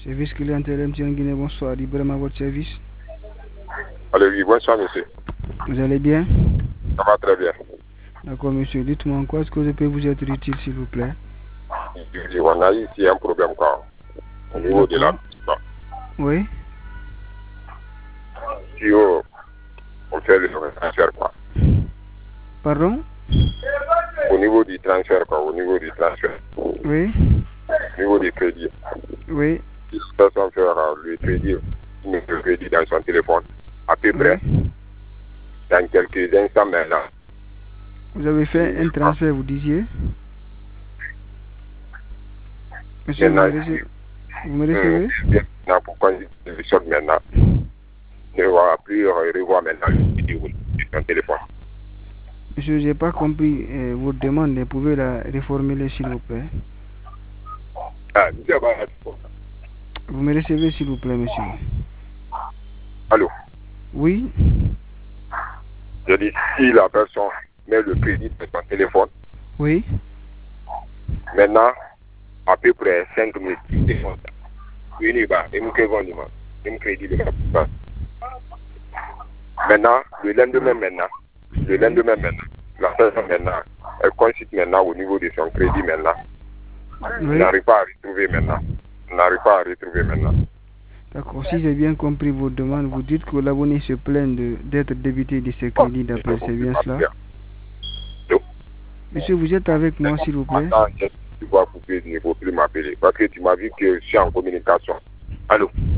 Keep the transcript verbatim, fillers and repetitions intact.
Service clientèle M T N Guinée, bonsoir. Librement à votre service. Allez, oui, bonsoir, monsieur. Vous allez bien? Ça va très bien. D'accord, monsieur. Dites-moi en quoi est-ce que je peux vous être utile, s'il vous plaît? On a ici un problème, quoi. Au niveau de la... Oui. Si on, on fait le transfert, quoi. Pardon? Au niveau du transfert, quoi. Au niveau du transfert. Oui. Au niveau du crédit. Oui. Si la personne fait le crédit, le crédit dans son téléphone, à peu près, Oui. dans quelques instants maintenant. Vous avez fait un transfert, vous disiez? Monsieur, vous me recevez? Vous me recevez? Maintenant, pourquoi je sors maintenant? Ne va plus revoir maintenant le vidéo sur son téléphone. Monsieur, je n'ai pas compris euh, votre demande. Vous pouvez la reformuler, s'il vous plaît? Ah, monsieur, vous me recevez, s'il vous plaît, monsieur? Allô? Oui. Je dis, si la personne met le crédit sur son téléphone, oui. Maintenant, à peu près cinq minutes, maintenant, le lendemain maintenant, le lendemain maintenant, la personne maintenant, elle consulte maintenant au niveau de son crédit maintenant. Oui. Elle n'arrive pas à retrouver maintenant. Elle n'arrive pas à retrouver maintenant. D'accord, si j'ai bien compris vos demandes, vous dites que l'abonné se plaint d'être débité de ses crédits d'appel, c'est bien cela? Non. Monsieur, vous êtes avec moi, s'il vous plaît? Tu vas couper, il ne faut plus m'appeler, parce que tu m'as vu que je suis en communication. Allô?